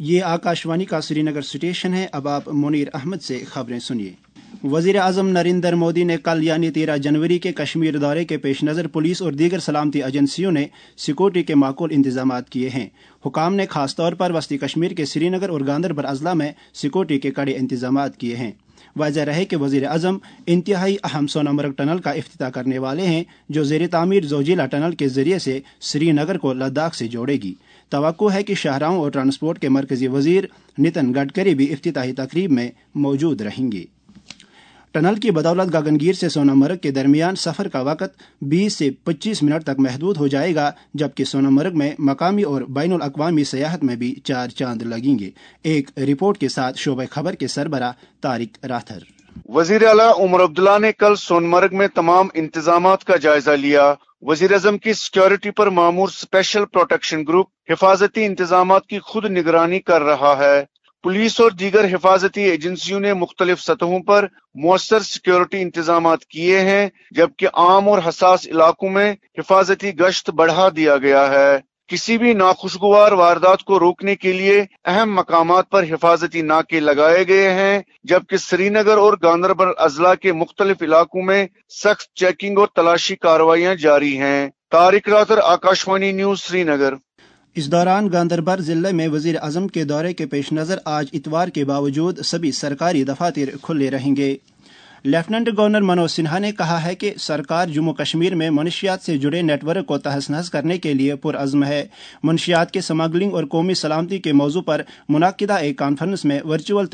ये आकाशवाणी का श्रीनगर स्टेशन है। अब आप मुनीर अहमद से खबरें सुनिए। वज़ीर आज़म नरेंद्र मोदी ने कल यानी 13 जनवरी के कश्मीर दौरे के पेश नज़र पुलिस और दीगर सलामती एजेंसियों ने सिक्योरिटी के माकूल इंतजाम किए हैं। हुकाम ने खास तौर पर वस्ती कश्मीर के श्रीनगर और गांदरबल अजला में सिक्योरिटी के कड़े इंतजाम किए हैं। वाज़ेह रहे कि वज़ीर आज़म इंतहाई अहम सोनामर्ग टनल का इफ्तिताह करने वाले हैं, जो ज़ेर तामीर जोजिला टनल के जरिए से श्रीनगर को लद्दाख से जोड़ेगी। तवक्को है कि शाहराहों और ट्रांसपोर्ट के मरकजी वज़ीर नितिन गडकरी भी इफ्तिताही तकरीब में मौजूद रहेंगे। टनल की बदौलत गगनगीर से सोनामर्ग के दरमियान सफ़र का वक़्त 20 से 25 मिनट तक महदूद हो जाएगा, जबकि सोनामर्ग में मकामी और बैनुल अक़वामी सयाहत में भी 4 चांद लगेंगे। एक रिपोर्ट के साथ शोबे खबर के सरबरा तारिक राथर। वज़ीर आला उमर अब्दुल्ला ने कल सोनमर्ग में तमाम इंतजामात का जायजा लिया। वज़ीर आज़म की सिक्योरिटी पर मामूर स्पेशल प्रोटेक्शन ग्रुप हिफाजती इंतजामात की खुद निगरानी कर रहा है। पुलिस और दीगर हिफाजती एजेंसियों ने मुख्तलिफ सतहों पर मुअस्सर सिक्योरिटी इंतजामात किए हैं, जबकि आम और हसास इलाकों में हिफाजती गश्त बढ़ा दिया गया है। किसी भी नाखुशगवार वारदात को रोकने के लिए अहम मकामात पर हिफाजती नाके लगाए गए हैं, जबकि श्रीनगर और गांदरबल अजला के मुख्तलिफ इलाकों में सख्त चेकिंग और तलाशी कार्रवाइयां जारी हैं। तारिक रातर, आकाशवाणी न्यूज, श्रीनगर। इस दौरान गांदरबल जिले में वज़ीर आज़म के दौरे के पेश नज़र आज इतवार के बावजूद सभी सरकारी दफातर खुले रहेंगे। लेफ्टिनेंट गवर्नर मनोज सिन्हा ने कहा है कि सरकार जम्मू कश्मीर में मनशियात से जुड़े नेटवर्क को तहस नहस करने के लिए पुरअज़्म है। मनशियात के स्मगलिंग और कौमी सलामती के मौजू पर मुनाकिदा एक कॉन्फ्रेंस में वर्चुअल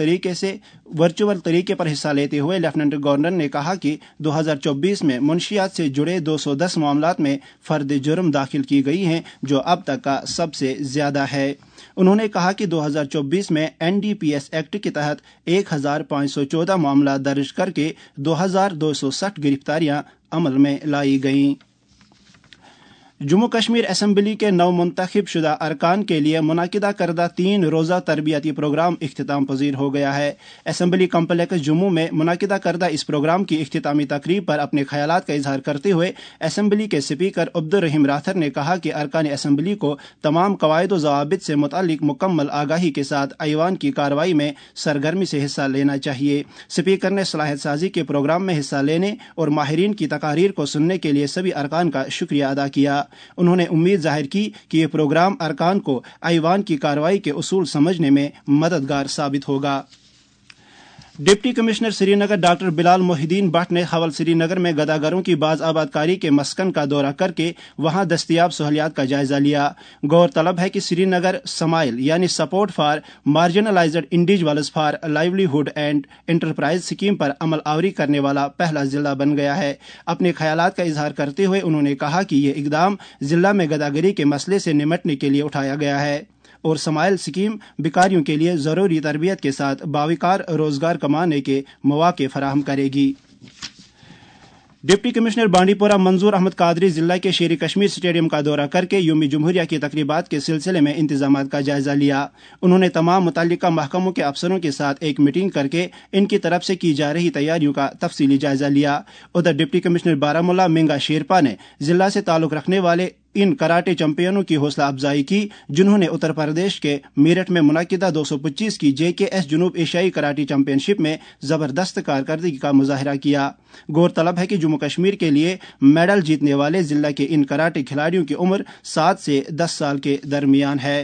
तरीके पर हिस्सा लेते हुए लेफ्टिनेंट गवर्नर ने कहा कि 2024 में मनशियात से जुड़े 210 मामलात में फर्द जुर्म दाखिल की गई हैं, जो अब तक का सबसे ज़्यादा है। उन्होंने कहा कि 2024 में NDPS एक्ट के तहत 1514 मामला दर्ज करके 2260 गिरफ्तारियां अमल में लाई गईं। जम्मू कश्मीर असम्बली के नव मुंतखब शुदा अरकान के लिए मुनाकिदा करदा 3 रोज़ा तरबियती प्रोग्राम इख्तिताम पजीर हो गया है। असम्बली कम्प्लेक्स जम्मू में मुनाकिदा करदा इस प्रोग्राम की इख्तितामी तकरीब पर अपने ख्यालात का इजहार करते हुए असम्बली के स्पीकर अब्दुल रहीम राथर ने कहा कि अरकान असम्बली को तमाम कवायद व ज़वाबित से मुतालिक मुकम्मल आगाही के साथ ऐवान की कार्रवाई में सरगर्मी से हिस्सा लेना चाहिए। स्पीकर ने सलाहियत साजी के प्रोग्राम में हिस्सा लेने और माहिरीन की तकारीर को सुनने के लिए सभी अरकान का शुक्रिया अदा किया। उन्होंने उम्मीद जाहिर की कि ये प्रोग्राम अरकान को ऐवान की कार्रवाई के उसूल समझने में मददगार साबित होगा। Deputy commissioner Srinagar doctor Bilal Mohiuddin Bhat ने हवल श्रीनगर में गदागरों की बाज आबादकारी के मस्कन का दौरा करके वहां दस्तियाब सहूलियात का जायजा लिया। गौरतलब है कि श्रीनगर समाइल यानी support for marginalised individuals for livelihood and enterprise scheme पर अमल आवरी करने वाला पहला जिला बन गया है। अपने ख्यालात का इजहार करते हुए उन्होंने कहा कि ये इकदाम जिला में गदागरी के मसले से निमटने के लिए उठाया गया है और समाइल स्कीम बेकारियों के लिए ज़रूरी तरबियत के साथ बाविकार रोजगार कमाने के मौके फराहम करेगी। डिप्टी कमिश्नर बांडीपोरा मंजूर अहमद कादरी जिला के शेर कश्मीर स्टेडियम का दौरा करके यौम जमहूरिया की तकरीबात के सिलसिले में इंतजामात का जायजा लिया। उन्होंने तमाम मुतल्लिका महकमों के अफसरों के साथ एक मीटिंग करके इनकी तरफ से की जा रही तैयारियों का तफसीली जायजा लिया। उधर डिप्टी कमिश्नर बारामूला मिंगा शेरपा ने जिला से ताल्लुक रखने वाले इन कराटे चैंपियनों की हौसला अफजाई की, जिन्होंने उत्तर प्रदेश के मेरठ में मुनाकिदा 225 की JKS जुनूब एशियाई कराटे चैंपियनशिप में जबरदस्त कारकर्दगी का मुजाहरा किया। गौरतलब है कि जम्मू कश्मीर के लिए मेडल जीतने वाले जिला के इन कराटे खिलाड़ियों की उम्र 7 से 10 साल के दरमियान है।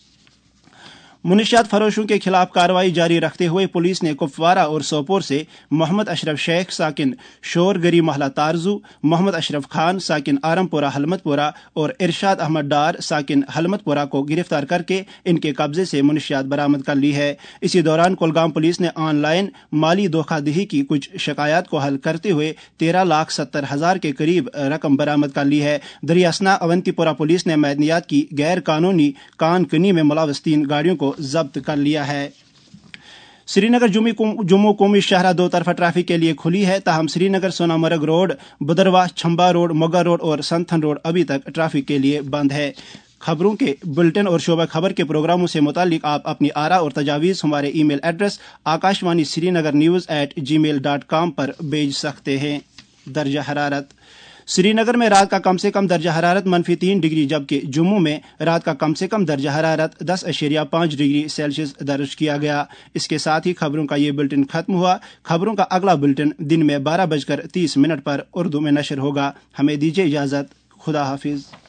मुनशियात फरोशों के खिलाफ कार्रवाई जारी रखते हुए पुलिस ने कुपवारा और सोपोर से मोहम्मद अशरफ शेख साकिन शोरगरी महला तारजू, मोहम्मद अशरफ खान साकिन आरमपुरा हलमतपुरा और इरशाद अहमद डार साकिन हलमतपुरा को गिरफ्तार करके इनके कब्जे से मुनशियात बरामद कर ली है। इसी दौरान कुलगाम पुलिस ने ऑनलाइन माली धोखाधड़ी की कुछ शिकायत को हल करते हुए 13,70,000 के करीब रकम बरामद कर ली है। दरियासना अवंतीपुरा पुलिस ने मैदनियात की गैर कानूनी कानकनी में मुलव्वस 3 गाड़ियों को जब्त कर लिया है। श्रीनगर जम्मू कौमी शाहरा 2 तरफा ट्रैफिक के लिए खुली है, ताहम Srinagar Sonamarg road, Bhaderwah, Chamba road, Mughal road और संथन रोड अभी तक ट्रैफिक के लिए बंद है। खबरों के बुलेटिन और शोबा खबर के प्रोग्रामों से मुतालिक आप अपनी आरा और तजावीज़ हमारे email address Akashvani Srinagar news@gmail.com पर भेज सकते हैं। दर्जा हरारत श्रीनगर में रात का कम से कम दर्जा हरारत -3 डिग्री जबकि जम्मू में रात का कम से कम दर्जा हरारत 10.5 डिग्री सेल्सियस दर्ज किया गया। इसके साथ ही खबरों का ये बुलेटिन खत्म हुआ। खबरों का अगला बुलेटिन दिन में 12:30 पर उर्दू में नशर होगा। हमें दीजिए इजाजत। खुदा हाफिज।